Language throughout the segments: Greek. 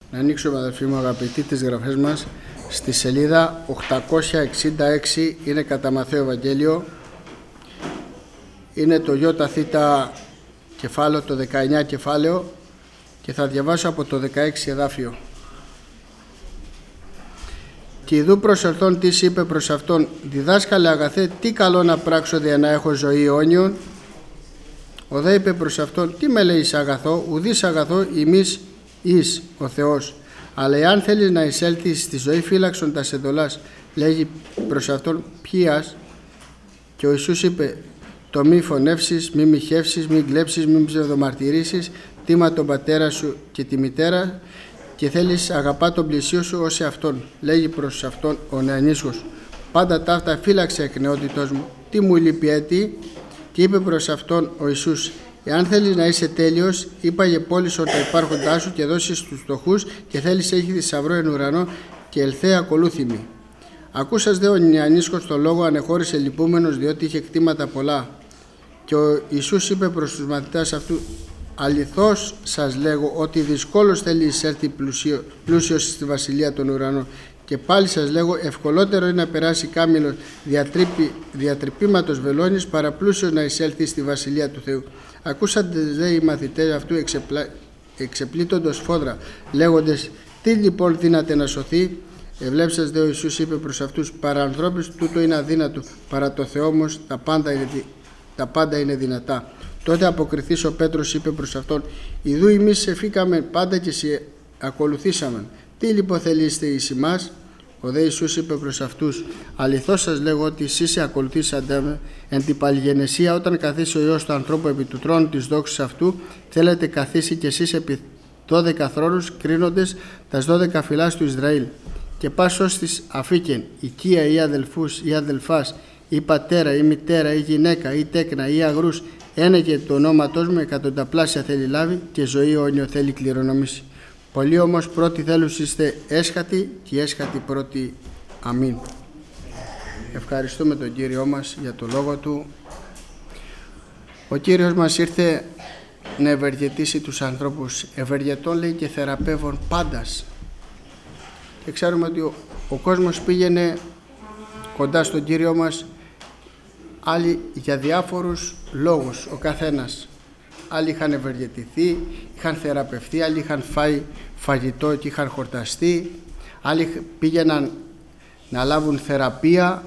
Να ανοίξουμε, αδελφοί μου αγαπητοί, τις γραφές μας στη σελίδα 866. Είναι κατά Μαθαίο Ευαγγέλιο. Είναι το ΙΘ κεφάλαιο, το 19 κεφάλαιο, και θα διαβάσω από το 16 εδάφιο. «Και ιδού προσελθόν της είπε προς αυτόν, διδάσκαλε αγαθέ, τι καλό να πράξω δια να έχω ζωή αιώνιον. Ο δε είπε προς αυτόν, τι με λέεις αγαθό, ουδείς αγαθό ημείς εις ο Θεός. Αλλά εάν θέλεις να εισέλθεις στη ζωή, φύλαξον τας εντολάς. Λέγει προς αυτόν, ποιας. Και ο Ιησούς είπε, το μη φωνεύσεις, μη μοιχεύσεις, μη κλέψεις, μη ψευδομαρτυρήσεις, τίμα τον πατέρα σου και τη μητέρα, και θέλεις αγαπά τον πλησίο σου ως εαυτόν. Λέγει προς αυτόν ο νεανίσκος, πάντα ταύτα φύλαξε εκ νεότητός μου, τι μου λείπει έτη. Και είπε προς αυτόν ο Ιησούς, εάν θέλεις να είσαι τέλειος, είπαγε πώλησε τα υπάρχοντά σου και δώσεις στους φτωχούς, και θέλεις έχει θησαυρό εν ουρανό, και ελθέ ακολούθη μη. Ακούσας δε ο νεανίσκος το λόγο, ανεχώρησε λυπούμενος, διότι είχε κτήματα πολλά. Και ο Ιησούς είπε προς τους μαθητάς αυτού, αληθώς σας λέγω ότι δυσκόλως θέλει εισέλθει πλούσιος στη βασιλεία των ουρανών. Και πάλι σας λέγω, ευκολότερο είναι να περάσει κάμιλος διατρυπήματος βελόνης παρά πλούσιος να εισέλθει στη βασιλεία του Θεού. Ακούσατε δε οι μαθητές αυτού εξεπλήττοντος φόδρα, λέγοντες, τι λοιπόν δύναται να σωθεί. Ευλέψας δε ο Ιησούς είπε προς αυτούς, παρά ανθρώπους τούτο είναι αδύνατο, παρά το Θεό όμως τα πάντα είναι δυνατά. Τότε αποκριθείς ο Πέτρος είπε προς αυτόν, ιδού εμείς σε φύκαμε πάντα και σε ακολουθήσαμε. Τι λοιπόν θελείστε εις εμάς. Ο δε Ιησούς είπε προς αυτούς, αληθώς σας λέγω ότι εσείς σε ακολουθήσατε με εν την παλιγενεσία, όταν καθίσει ο Υιός του ανθρώπου επί του τρόνου της δόξης αυτού, θέλετε καθίσει κι εσείς επί 12 θρόνους, κρίνοντες τας 12 φυλάς του Ισραήλ. Και πας ως της αφήκεν, οικία ή αδελφούς ή αδελφάς, ή πατέρα ή μητέρα ή γυναίκα ή τέκνα ή αγρούς, ένεγε το ονόματός μου, εκατονταπλάσια θέλει λάβει και ζωή αιώνιο θέλει κληρονομήσει. Πολλοί όμως πρώτοι θέλουν είστε έσχατοι και οι έσχατοι πρώτοι. Αμήν. Ευχαριστούμε τον Κύριό μας για το λόγο Του. Ο Κύριος μας ήρθε να ευεργετήσει τους ανθρώπους. Ευεργετών λέει και θεραπεύων πάντας. Και ξέρουμε ότι ο κόσμος πήγαινε κοντά στον Κύριο μας, άλλοι για διάφορους λόγους, ο καθένας. Άλλοι είχαν ευεργετηθεί, είχαν θεραπευτεί, άλλοι είχαν φάει φαγητό και είχαν χορταστεί, άλλοι πήγαιναν να λάβουν θεραπεία.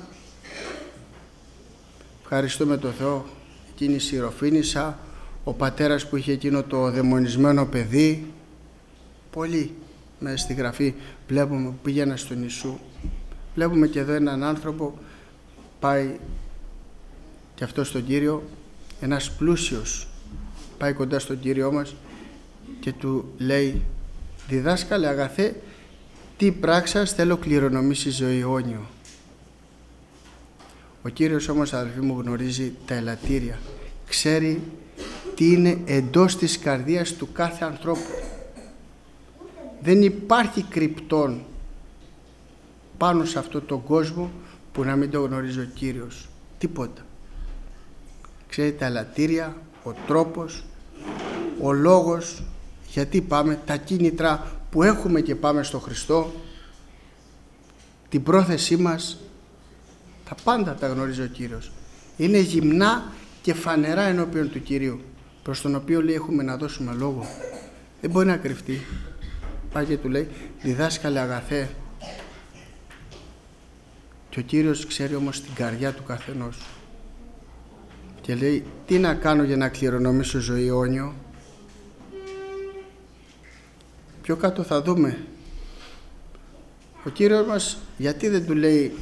Ευχαριστούμε τον Θεό, εκείνη η Συροφήνισσα, ο πατέρας που είχε εκείνο το δαιμονισμένο παιδί. Πολλοί μέσα στη γραφή βλέπουμε που πήγαιναν στον Ιησού. Βλέπουμε και εδώ έναν άνθρωπο πάει και αυτό στον Κύριο, ένας πλούσιος πάει κοντά στον Κύριό μας και του λέει, διδάσκαλε αγαθέ, τι πράξας θέλω κληρονομήσει ζωή αιώνιο. Ο Κύριος όμως, αδελφοί μου, γνωρίζει τα ελαττήρια, ξέρει τι είναι εντός της καρδίας του κάθε ανθρώπου. Δεν υπάρχει κρυπτόν πάνω σε αυτόν τον κόσμο που να μην το γνωρίζει ο Κύριος. Τίποτα. Ξέρει τα ελαττήρια, ο τρόπος, ο λόγος, γιατί πάμε, τα κίνητρα που έχουμε και πάμε στο Χριστό, την πρόθεσή μας, τα πάντα τα γνωρίζει ο Κύριος. Είναι γυμνά και φανερά ενώπιον του Κυρίου, προς τον οποίο λέει έχουμε να δώσουμε λόγο. Δεν μπορεί να κρυφτεί. Πάει και του λέει, διδάσκαλε αγαθέ. Και ο Κύριος ξέρει όμως την καρδιά του καθενός. Και λέει, τι να κάνω για να κληρονομήσω ζωή αιώνιο. Πιο κάτω θα δούμε. Ο Κύριος μας γιατί δεν του λέει,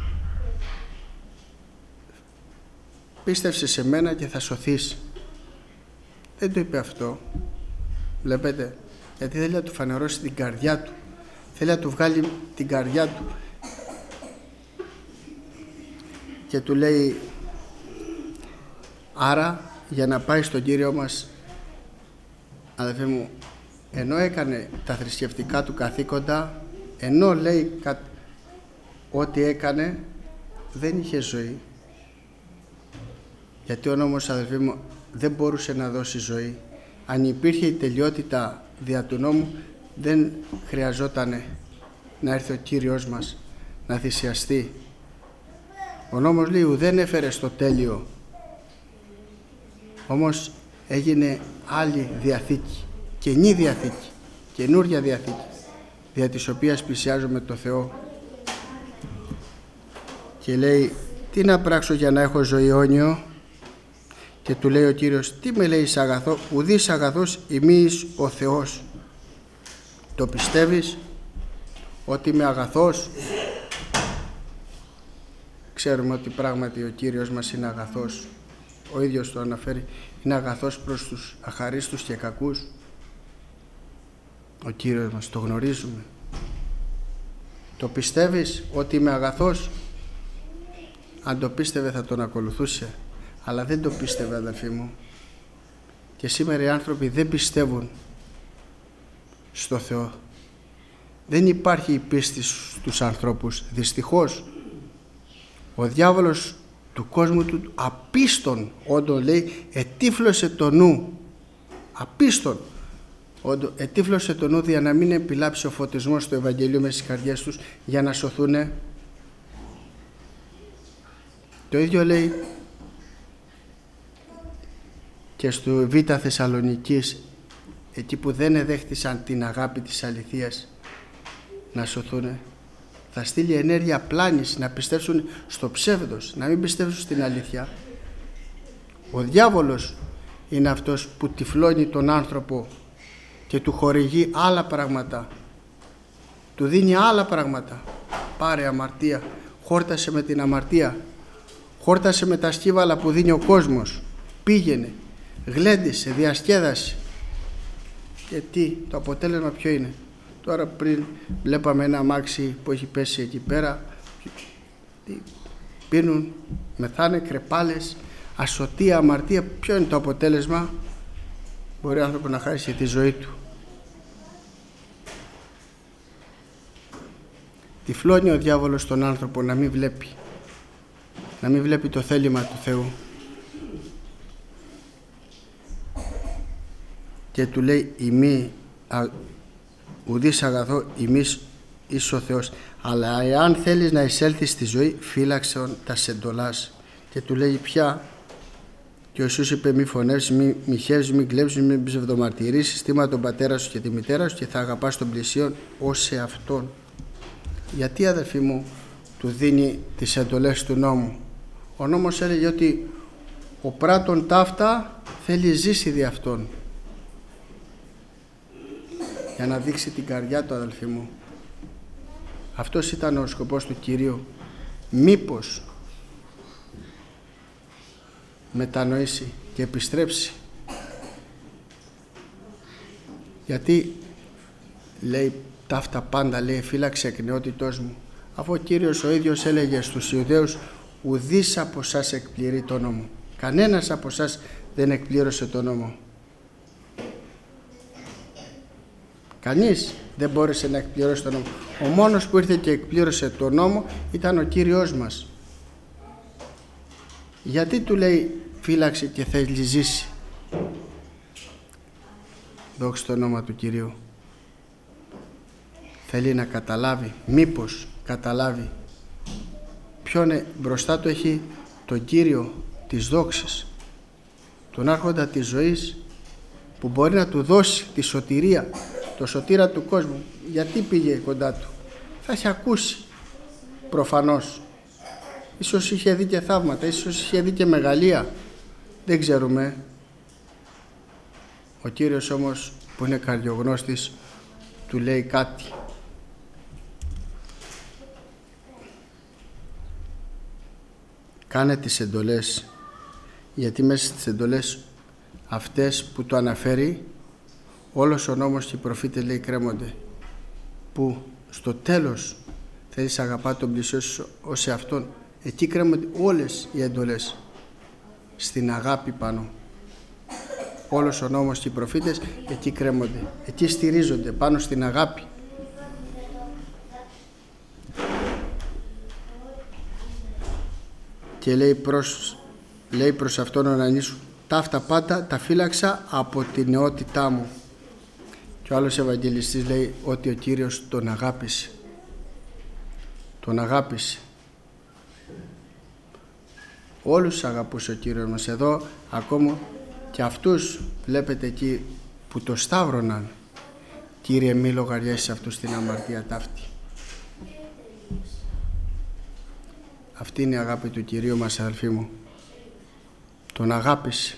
πίστεψε σε μένα και θα σωθείς. Δεν το είπε αυτό. Βλέπετε, γιατί θέλει να του φανερώσει την καρδιά του. Θέλει να του βγάλει την καρδιά του. Και του λέει, άρα για να πάει στον Κύριο μας, αδελφοί μου, ενώ έκανε τα θρησκευτικά του καθήκοντα, ενώ λέει ό,τι έκανε, δεν είχε ζωή. Γιατί ο νόμος, αδελφοί μου, δεν μπορούσε να δώσει ζωή. Αν υπήρχε η τελειότητα δια του νόμου, δεν χρειαζόταν να έρθει ο Κύριος μας να θυσιαστεί. Ο νόμος λέει ουδέν έφερε στο τέλειο, όμως έγινε άλλη διαθήκη, καινή διαθήκη, καινούρια διαθήκη, δια της οποίας πλησιάζουμε το Θεό. Και λέει, τι να πράξω για να έχω ζωή αιώνιο? Και του λέει ο Κύριος, τι με λέει αγαθό? Ουδείς αγαθός ημείς ο Θεός. Το πιστεύεις ότι είμαι αγαθός? Ξέρουμε ότι πράγματι ο Κύριος μας είναι αγαθός. Ο ίδιος το αναφέρει, είναι αγαθός προς τους αχαρίστους και κακούς. Ο Κύριος μας, το γνωρίζουμε. Το πιστεύεις ότι είμαι αγαθός? Αν το πίστευε θα τον ακολουθούσε, αλλά δεν το πίστευε, αδελφοί μου. Και σήμερα οι άνθρωποι δεν πιστεύουν στο Θεό. Δεν υπάρχει η πίστη στους ανθρώπους. Δυστυχώς ο διάβολος του κόσμου του απίστων όντων, λέει, ετύφλωσε το νου. Απίστων όντων ετύφλωσε το νου για να μην επιλάψει ο φωτισμός στο Ευαγγελίο μες στις καρδιές τους για να σωθούνε. Το ίδιο λέει και στο Β' Θεσσαλονικής, εκεί που δεν εδέχτησαν την αγάπη της αληθείας να σωθούνε. Θα στείλει ενέργεια πλάνης να πιστέψουν στο ψεύδος, να μην πιστέψουν στην αλήθεια. Ο διάβολος είναι αυτός που τυφλώνει τον άνθρωπο και του χορηγεί άλλα πράγματα, του δίνει άλλα πράγματα. Πάρε αμαρτία, χόρτασε με την αμαρτία, χόρτασε με τα σκύβαλα που δίνει ο κόσμος, πήγαινε, γλέντισε, διασκέδασε. Και τι, το αποτέλεσμα ποιο είναι? Τώρα πριν βλέπαμε ένα αμάξι που έχει πέσει εκεί πέρα, πίνουν, μεθάνε, κρεπάλες, ασωτεία, αμαρτία. Ποιο είναι το αποτέλεσμα? Μπορεί ο άνθρωπος να χάσει τη ζωή του. Τυφλώνει ο διάβολος τον άνθρωπο να μην βλέπει, να μην βλέπει το θέλημα του Θεού. Και του λέει, ουδείς αγαθό ημείς εις ο Θεός, αλλά εάν θέλεις να εισέλθεις στη ζωή, φύλαξε τα σεντολάς. Και του λέει πια, και ο Ιησούς είπε, μη φωνεύσεις, μη μοιχεύσεις, μη κλέψεις, μη ψευδομαρτυρήσεις, στήμα τον πατέρα σου και τη μητέρα σου και θα αγαπάς τον πλησίον ως σε αυτόν. Γιατί, αδελφοί μου, του δίνει τις εντολές του νόμου? Ο νόμος έλεγε ότι ο πράττων ταύτα θέλει ζήσει δι' αυτόν, για να δείξει την καρδιά του, αδελφοί μου. Αυτός ήταν ο σκοπός του Κυρίου. Μήπως μετανοήσει και επιστρέψει? Γιατί λέει ταύτα πάντα, λέει, φύλαξε εκ νεότητός μου, αφού ο Κύριος ο ίδιος έλεγε στους Ιουδαίους, ουδής από σας εκπληρεί τον νόμο. Κανένας από σας δεν εκπλήρωσε τον νόμο. Κανείς δεν μπόρεσε να εκπληρώσει τον νόμο. Ο μόνος που ήρθε και εκπλήρωσε τον νόμο ήταν ο Κύριος μας. Γιατί του λέει φύλαξε και θέλει ζήσει? Δόξα τω όνομα του Κυρίου. Θέλει να καταλάβει, μήπως καταλάβει ποιον μπροστά του έχει τον Κύριο της δόξης, τον άρχοντα της ζωής, που μπορεί να του δώσει τη σωτηρία, το σωτήρα του κόσμου. Γιατί πήγε κοντά του? Θα έχει ακούσει προφανώς, ίσως είχε δει και θαύματα, ίσως είχε δει και μεγαλεία, δεν ξέρουμε. Ο Κύριος όμως που είναι καρδιογνώστης του λέει κάτι. Κάνε τις εντολές, γιατί μέσα στις εντολές αυτές που το αναφέρει, όλος ο νόμος και οι προφήτες, λέει, κρέμονται, που στο τέλος θέλεις αγαπά τον πλησιό σου ως σε αυτόν. Εκεί κρέμονται όλες οι εντολές, στην αγάπη πάνω. Όλος ο νόμος και οι προφήτες εκεί κρέμονται, εκεί στηρίζονται πάνω στην αγάπη. Και λέει προς αυτόν ο Ανανής, ταύτα πάντα τα φύλαξα από την νεότητά μου. Και ο άλλος Ευαγγελιστής λέει ότι ο Κύριος τον αγάπησε. Τον αγάπησε. Όλους αγαπούσε ο Κύριος μας. Εδώ ακόμα και αυτούς βλέπετε εκεί που το σταύρωναν. Κύριε, μη λογαριάσεις αυτούς την αμαρτία ταύτη. Αυτή είναι η αγάπη του Κυρίου μας, αδελφοί μου. Τον αγάπησε.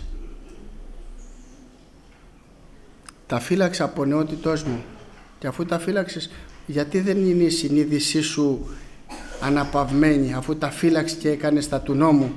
Τα φύλαξα από νεότητός μου. Και αφού τα φύλαξες, γιατί δεν είναι η συνείδησή σου αναπαυμένη, αφού τα φύλαξες και έκανες τα του νόμου?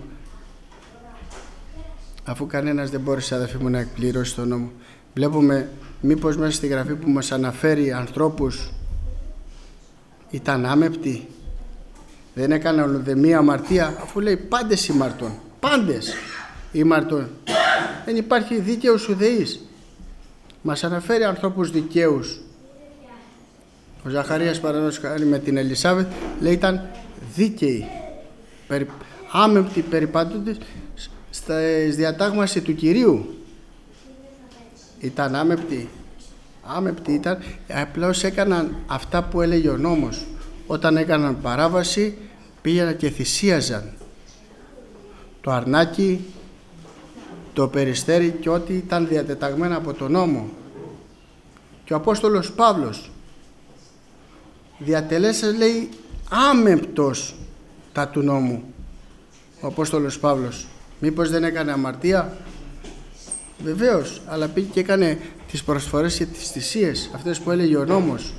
Αφού κανένας δεν μπόρεσε, αδελφοί μου, να εκπληρώσει τον νόμο. Βλέπουμε μήπως μέσα στη Γραφή που μας αναφέρει ανθρώπους ήταν άμεπτοι, δεν έκαναν ούτε μία αμαρτία, αφού λέει πάντες ημαρτών, πάντες ημαρτών. Δεν υπάρχει δίκαιος ουδεής. Μας αναφέρει ανθρώπους δικαίους. Ο Ζαχαρίας, παραδείγματος χάρη, με την Ελισάβετ, λέει ήταν δίκαιοι, άμεπτοι, περιπατούντες στις διατάγμαση του Κυρίου. Ήταν άμεπτοι. Άμεπτοι ήταν, απλώς έκαναν αυτά που έλεγε ο νόμος. Όταν έκαναν παράβαση, πήγαιναν και θυσίαζαν το αρνάκι, το περιστέρι και ό,τι ήταν διατεταγμένα από τον νόμο. Και ο Απόστολος Παύλος διατελέσας, λέει, άμεπτος τα του νόμου. Ο Απόστολος Παύλος μήπως δεν έκανε αμαρτία? Βεβαίως, αλλά πήγε και έκανε τις προσφορές και τις θυσίες, αυτές που έλεγε ο νόμος.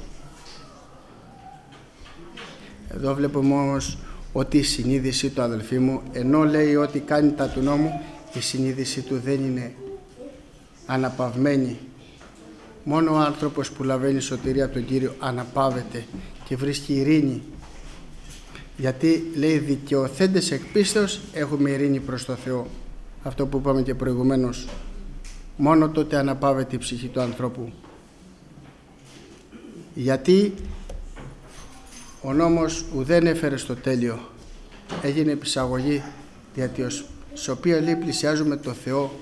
Εδώ βλέπουμε όμως ότι η συνείδησή του, αδελφοί μου, ενώ λέει ότι κάνει τα του νόμου, η συνείδησή του δεν είναι αναπαυμένη. Μόνο ο άνθρωπος που λαβαίνει σωτηρία από τον Κύριο αναπαύεται και βρίσκει ειρήνη. Γιατί λέει δικαιωθέντες εκ πίστεως έχουμε ειρήνη προς το Θεό. Αυτό που είπαμε και προηγουμένως. Μόνο τότε αναπαύεται η ψυχή του ανθρώπου. Γιατί ο νόμος ουδέν έφερε στο τέλειο. Έγινε επεισαγωγή, γιατί ως οποία, λέει, πλησιάζουμε το Θεό.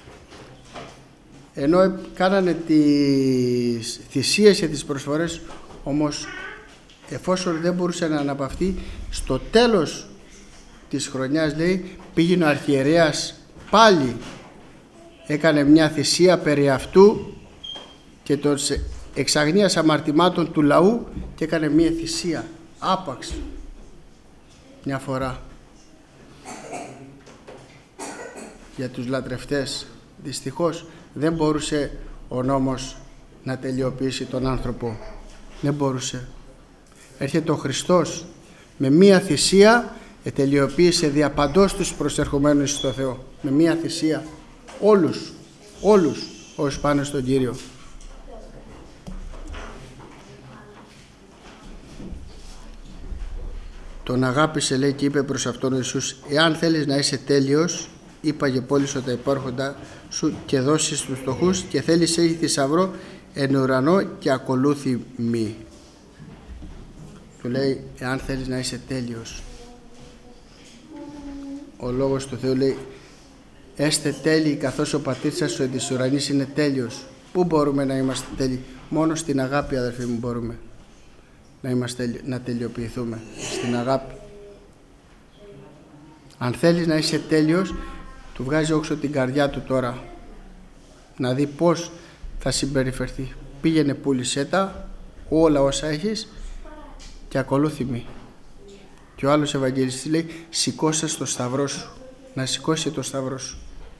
Ενώ κάνανε τις θυσίες και τις προσφορές, όμως εφόσον δεν μπορούσε να αναπαυτεί, στο τέλος της χρονιάς, λέει, πήγαινε ο αρχιερέας πάλι, έκανε μια θυσία περί αυτού και των εξαγνίας αμαρτημάτων του λαού και έκανε μια θυσία άπαξ μια φορά. Για τους λατρευτές δυστυχώς δεν μπορούσε ο νόμος να τελειοποιήσει τον άνθρωπο. Δεν μπορούσε. Έρχεται ο Χριστός με μία θυσία, τελειοποίησε διαπαντός τους προσερχομένους στο Θεό. Με μία θυσία όλους όσοι πάνε στον Κύριο. Τον αγάπησε, λέει, και είπε προς αυτόν ο Ιησούς, εάν θέλεις να είσαι τέλειος, είπαγε πώλησε τα υπάρχοντα σου και δώσεις στους φτωχούς και θέλεις έχει θησαυρό εν ουρανό και ακολούθη μη. Του λέει, εάν θέλεις να είσαι τέλειος. Ο λόγος του Θεού λέει, έστε τέλειοι καθώς ο πατήρ σας ο εν της ουρανής είναι τέλειος. Πού μπορούμε να είμαστε τέλειοι? Μόνο στην αγάπη, αδερφοί μου, μπορούμε να τελειοποιηθούμε. Στην αγάπη. Αν θέλεις να είσαι τέλειος, του βγάζει όξω την καρδιά του τώρα, να δει πώς θα συμπεριφερθεί. Πήγαινε, πούλησέ τα όλα όσα έχεις και ακολούθη μη. Και ο άλλος Ευαγγελιστής λέει, σηκώσε το σταυρό σου. Να σηκώσει το σταυρό σου,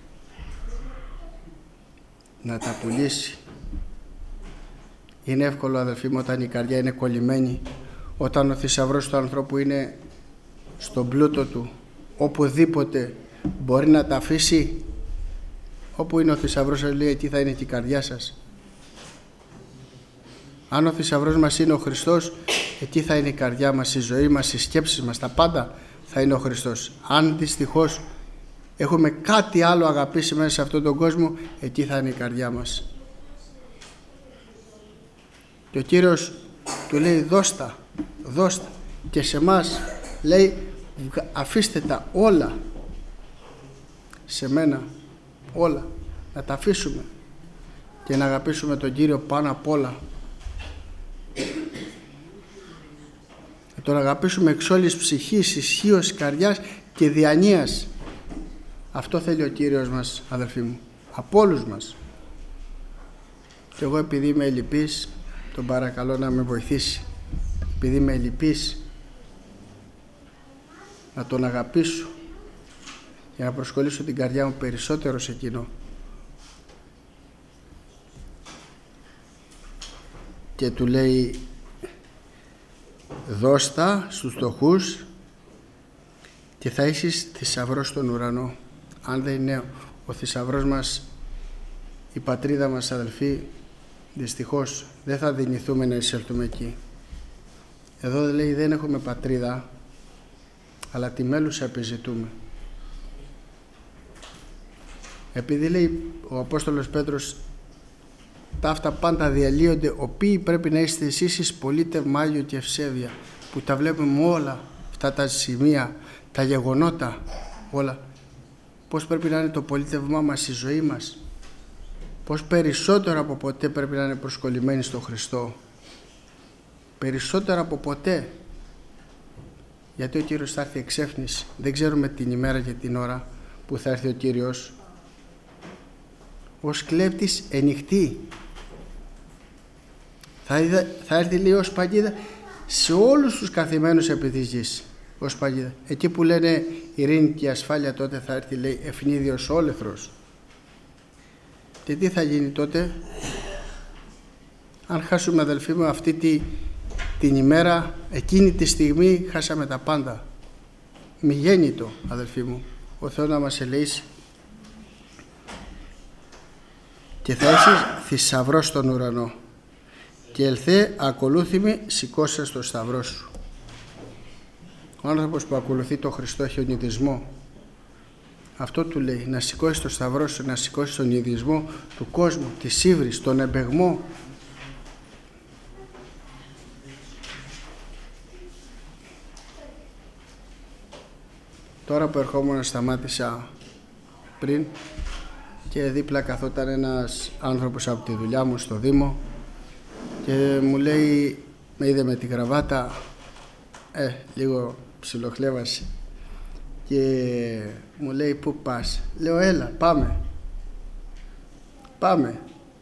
να τα πουλήσει. Είναι εύκολο, αδελφοί μου, όταν η καρδιά είναι κολλημένη, όταν ο θησαυρός του ανθρώπου είναι στον πλούτο του, οπουδήποτε μπορεί να τα αφήσει. Όπου είναι ο θησαυρός σας, λέει, εκεί θα είναι και η καρδιά σας. Αν ο θησαυρός μας είναι ο Χριστός, εκεί θα είναι η καρδιά μας, η ζωή μας, οι σκέψεις μας, τα πάντα θα είναι ο Χριστός. Αν δυστυχώς έχουμε κάτι άλλο αγαπήσει μέσα σε αυτόν τον κόσμο, εκεί θα είναι η καρδιά μας. Και ο Κύριος του λέει, δώστα και σε μας λέει, αφήστε τα όλα σε μένα, όλα, να τα αφήσουμε. και να αγαπήσουμε τον Κύριο πάνω απ' όλα. Να τον αγαπήσουμε εξ όλης ψυχής, ισχύως, καρδιάς και διανοίας. Αυτό θέλει ο Κύριος μας, αδελφοί μου, από όλους μας. Και εγώ, επειδή είμαι ελλειπής, τον παρακαλώ να με βοηθήσει. Επειδή είμαι ελλειπής, να τον αγαπήσω για να προσκολήσω την καρδιά μου περισσότερο σε εκείνο. Και του λέει, δώστα στους φτωχούς και θα έχεις θησαυρό στον ουρανό. Αν δεν είναι ο θησαυρός μας η πατρίδα μας, αδελφοί, δυστυχώς δεν θα δυνηθούμε να εισέλθουμε εκεί. Εδώ λέει δεν έχουμε πατρίδα, αλλά τη μέλουσα επιζητούμε. Επειδή λέει ο Απόστολος Πέτρος, τα αυτά πάντα διαλύονται, οποίοι πρέπει να είστε εσείς εις πολίτευμα Άγιο και ευσέβεια, που τα βλέπουμε όλα αυτά τα σημεία, τα γεγονότα, όλα. Πώς πρέπει να είναι το πολίτευμά μας, η ζωή μας. Πώς περισσότερο από ποτέ πρέπει να είναι προσκολλημένοι στον Χριστό. Περισσότερο από ποτέ. Γιατί ο Κύριος θα έρθει εξέφνης. Δεν ξέρουμε την ημέρα και την ώρα που θα έρθει ο Κύριος. Ως κλέπτης ενυχτή. Θα έρθει, λέει, ως παγίδα σε όλους τους καθημένους επί της γης. Ως παγίδα. Εκεί που λένε ειρήνη και ασφάλεια, τότε θα έρθει, λέει, ευνίδιος όλεθρος. Και τι θα γίνει τότε? Αν χάσουμε, αδελφοί μου, αυτή την ημέρα, εκείνη τη στιγμή χάσαμε τα πάντα. Μη γέννητο, αδελφοί μου, ο Θεός να μας ελεήσει. Και θα έχεις θησαυρό στον ουρανό και ελθέ ακολούθημη, σηκώσα στο σταυρό σου. Ο άνθρωπος που ακολουθεί τον Χριστό έχει ονειδισμό. Αυτό του λέει, να σηκώσει το σταυρό σου, να σηκώσει τον ονειδισμό του κόσμου, της ύβρις, τον εμπεγμό. Τώρα που ερχόμουν σταμάτησα πριν και δίπλα καθόταν ένας άνθρωπος από τη δουλειά μου στο Δήμο και μου λέει, με είδε με τη γραβάτα, λίγο ψιλοχλέβασε και μου λέει, πού πας? Λέω, έλα, πάμε.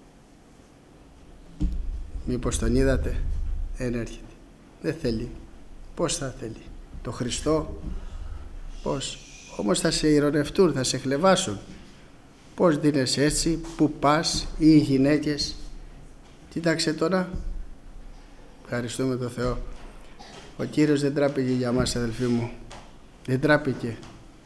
Μήπως τον είδατε? Έρχεται. Δεν θέλει. Πώς θα θέλει? Το Χριστό? Πώς? Όμως θα σε ειρωνευτούν, θα σε χλεβάσουν. Πώς δίνεσαι έτσι? Πού πας? Ή οι γυναίκες? Κοίταξε τώρα. Ευχαριστούμε τον Θεό. Ο Κύριος δεν τράπηκε για μας, αδελφοί μου. Δεν τράπηκε.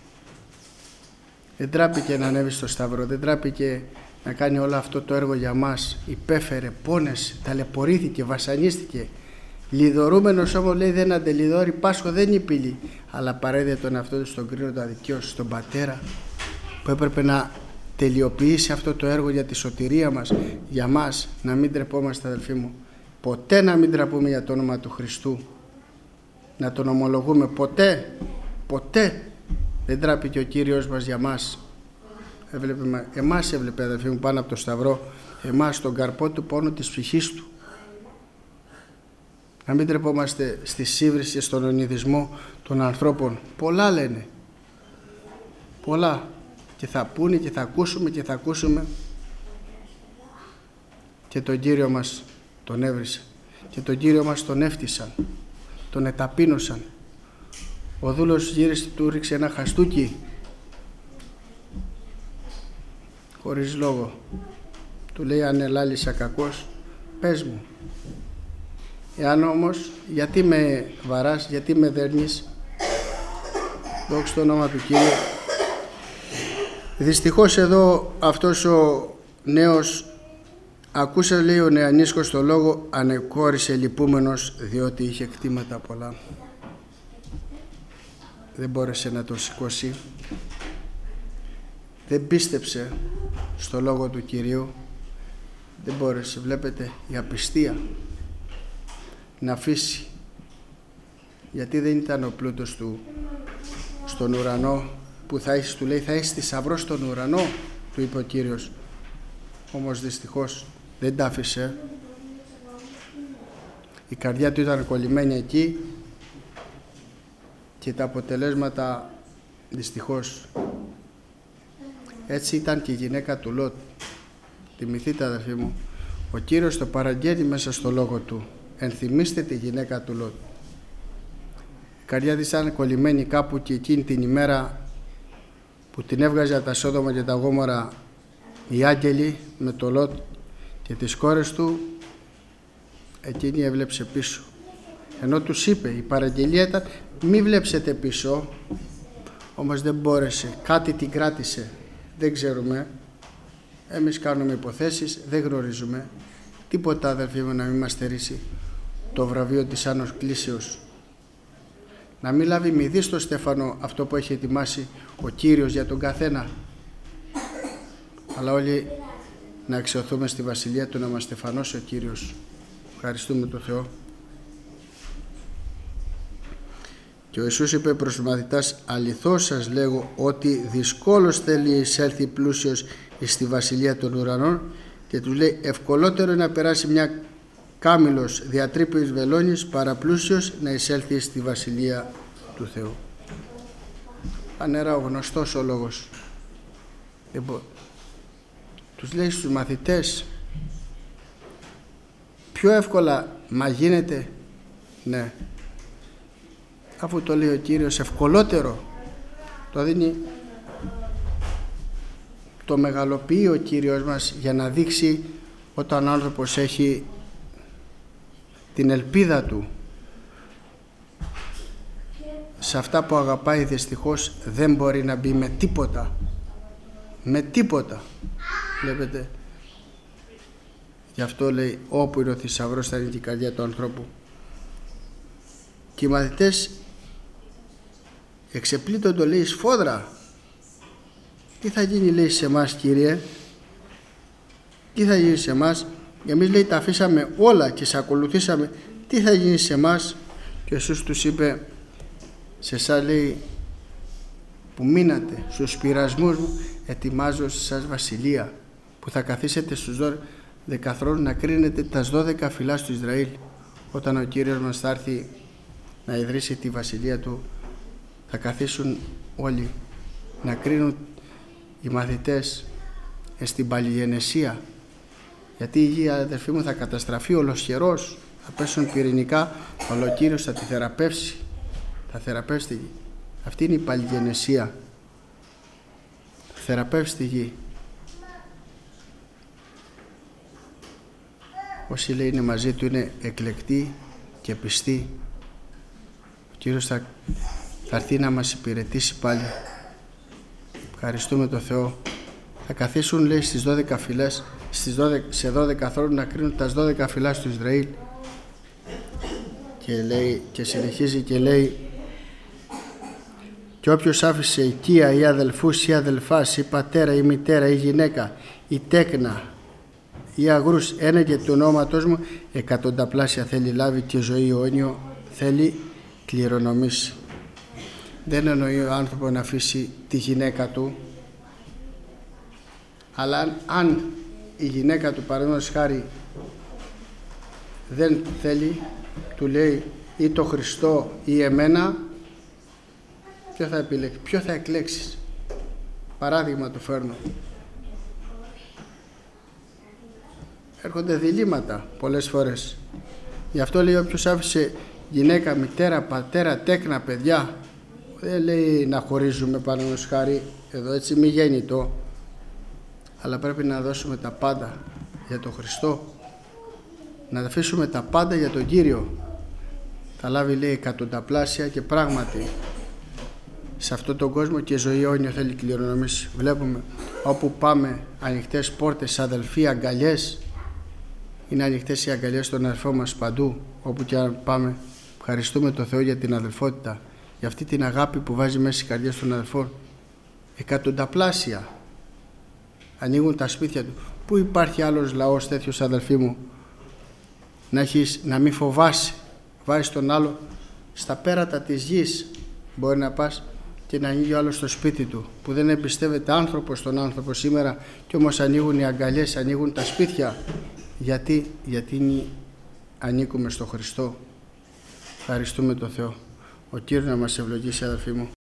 Δεν τράπηκε να ανέβει στο σταυρό. Δεν τράπηκε να κάνει όλο αυτό το έργο για μας. Υπέφερε, πόνεσε, ταλαιπωρήθηκε, βασανίστηκε. Λιδωρούμενος όμως, λέει, δεν αντελιδώρει, Πάσχο δεν υπήλει, αλλά παρέδε τον εαυτό του στον κρίνοντα δικαίως, στον Πατέρα, που έπρεπε να τελειοποιήσει αυτό το έργο για τη σωτηρία μας, για μας. Να μην τρεπόμαστε, αδελφοί μου, ποτέ να μην τραπούμε για το όνομα του Χριστού, να τον ομολογούμε, ποτέ δεν τράπηκε ο Κύριος μας για μας. Εμάς έβλεπε, αδελφοί μου, πάνω από το σταυρό, εμάς, τον καρπό του πόνου της ψυχής του. Να μην τρεπόμαστε στη σύβριση και στον ονειδισμό των ανθρώπων. Πολλά λένε, πολλά, και θα πούνε και θα ακούσουμε και τον Κύριο μας τον έβρισε και τον Κύριο μας τον έφτισαν, τον εταπείνωσαν. Ο δούλος γύρισε, του ρίξε ένα χαστούκι χωρίς λόγο. Του λέει, αν ελάλησα κακός, πες μου. Εάν όμως, γιατί με βαράς, γιατί με δέρνεις? Δόξα τω όνομα του Κύριου. Δυστυχώς εδώ αυτός ο νέος, ακούσα, λέει, ο νεανίσκος το λόγο, ανεκόρησε λυπούμενος, διότι είχε κτήματα πολλά. Δεν μπόρεσε να το σηκώσει. Δεν πίστεψε στο λόγο του Κυρίου. Δεν μπόρεσε, βλέπετε, η απιστία να αφήσει, γιατί δεν ήταν ο πλούτος του στον ουρανό που θα έχεις, του λέει, θα έχεις θησαυρό στον ουρανό, του είπε ο Κύριος. όμως δυστυχώς δεν τα άφησε. Η καρδιά του ήταν κολλημένη εκεί και τα αποτελέσματα δυστυχώς. Έτσι ήταν και η γυναίκα του Λότ. Θυμηθείτε, αδελφοί μου, ο Κύριος το παραγγέλει μέσα στο λόγο του. Ενθυμίστε τη γυναίκα του Λότ. Η καρδιά της ήταν κολλημένη κάπου και εκείνη την ημέρα που την έβγαζε από τα Σόδομα και τα Γόμορα οι άγγελοι με το Λότ και τις κόρες του, εκείνη έβλεψε πίσω. Ενώ τους είπε, η παραγγελία ήταν μη βλέψετε πίσω, όμως δεν μπόρεσε, κάτι την κράτησε, δεν ξέρουμε. Εμείς κάνουμε υποθέσεις, δεν γνωρίζουμε τίποτα, αδελφοί μου, να μην μας στερήσει το βραβείο της Άννος Κλήσεως. Να μην λάβει μηδή στο στέφανο αυτό που έχει ετοιμάσει ο Κύριος για τον καθένα, αλλά όλοι να αξιωθούμε στη Βασιλεία του, να μας στεφανώσει ο Κύριος. Ευχαριστούμε τον Θεό. Και ο Ιησούς είπε προς τους μαθητάς, αληθώς σας λέγω ότι δυσκόλως θέλει εισέλθει πλούσιος στη Βασιλεία των Ουρανών, και τους λέει ευκολότερο να περάσει μια κάμηλος διατρύπης βελόνης παρά πλούσιος να εισέλθει στη Βασιλεία του Θεού. Ανέρα ο γνωστός ο λόγος. Τους λέει στους μαθητές, πιο εύκολα μα γίνεται, ναι, αφού το λέει ο Κύριος ευκολότερο, το δίνει, το μεγαλοποιεί ο Κύριος μας για να δείξει όταν ο άνθρωπος έχει την ελπίδα του σε αυτά που αγαπάει, δυστυχώς δεν μπορεί να μπει με τίποτα, με τίποτα. Βλέπετε, γι' αυτό λέει όπου είναι ο θησαυρός θα είναι και η καρδιά του ανθρώπου. Και οι μαθητές εξεπλήττονται, λέει, σφόδρα. Τι θα γίνει, λέει, σε εμάς, Κύριε, τι θα γίνει σε εμάς? Εμείς, λέει, τα αφήσαμε όλα και σε ακολουθήσαμε, τι θα γίνει σε εμάς? Και ο Ιησούς τους είπε, σε εσάς, λέει, που μείνατε στους πειρασμούς μου, ετοιμάζω σε εσάς βασιλεία, που θα καθίσετε στους 12 θρόνους να κρίνετε τα 12 φυλάς του Ισραήλ. Όταν ο Κύριος μας θα έρθει να ιδρύσει τη βασιλεία του, θα καθίσουν όλοι να κρίνουν οι μαθητές στην παλιγενεσία, γιατί η γη, αδερφοί μου, θα καταστραφεί ολοσχερός, θα πέσουν πυρηνικά, αλλά ο Κύριος θα τη θεραπεύσει, θα θεραπεύσει τη γη. Αυτή είναι η παλιγενεσία, θα θεραπεύσει τη γη. Όσοι, λέει, είναι μαζί του είναι εκλεκτοί και πιστοί. Ο Κύριος θα έρθει να μας υπηρετήσει πάλι. Ευχαριστούμε τον Θεό. Θα καθίσουν, λέει, στις 12 φυλές, σε 12 θρόνους να κρίνουν τα 12 φυλάς του Ισραήλ. Και λέει, και συνεχίζει και λέει, και όποιος άφησε οικία ή αδελφούς ή αδελφάς ή πατέρα ή μητέρα ή γυναίκα ή τέκνα ή αγρούς ένα και του ονόματός μου, εκατονταπλάσια θέλει λάβει και ζωή αιώνιο θέλει κληρονομήσει. Δεν εννοεί ο άνθρωπος να αφήσει τη γυναίκα του, αλλά αν η γυναίκα του, παραδείγματος χάρη, δεν θέλει, του λέει ή το Χριστό ή εμένα, ποιο θα επιλέξει, ποιο θα εκλέξεις? Παράδειγμα του φέρνω. Έρχονται διλήμματα πολλές φορές. Γι' αυτό λέει όποιος άφησε γυναίκα, μητέρα, πατέρα, τέκνα, παιδιά, δεν λέει να χωρίζουμε, παραδείγματος χάρη, εδώ έτσι μη γέννητο, αλλά πρέπει να δώσουμε τα πάντα για τον Χριστό, να αφήσουμε τα πάντα για τον Κύριο. Θα λάβει, λέει, εκατονταπλάσια, και πράγματι σε αυτόν τον κόσμο και ζωή αιώνιο θέλει κληρονομήσει. Βλέπουμε όπου πάμε ανοιχτές πόρτες, αδελφοί, αγκαλιές. Είναι ανοιχτές οι αγκαλιές των αδελφών μας παντού, όπου και αν πάμε. Ευχαριστούμε τον Θεό για την αδελφότητα, για αυτή την αγάπη που βάζει μέσα στις καρδιές των αδελφών. Εκατονταπλάσια ανοίγουν τα σπίτια του. Πού υπάρχει άλλος λαός τέτοιος, αδελφοί μου, να μην φοβάσει? Βάζεις τον άλλο στα πέρατα της γης, μπορεί να πας και να ανοίγει ο άλλος το σπίτι του, που δεν εμπιστεύεται άνθρωπο στον άνθρωπο σήμερα, και όμως ανοίγουν οι αγκαλιές, ανοίγουν τα σπίτια. Γιατί ανήκουμε στο Χριστό. Ευχαριστούμε τον Θεό. Ο Κύριος να μας ευλογήσει, αδελφοί μου.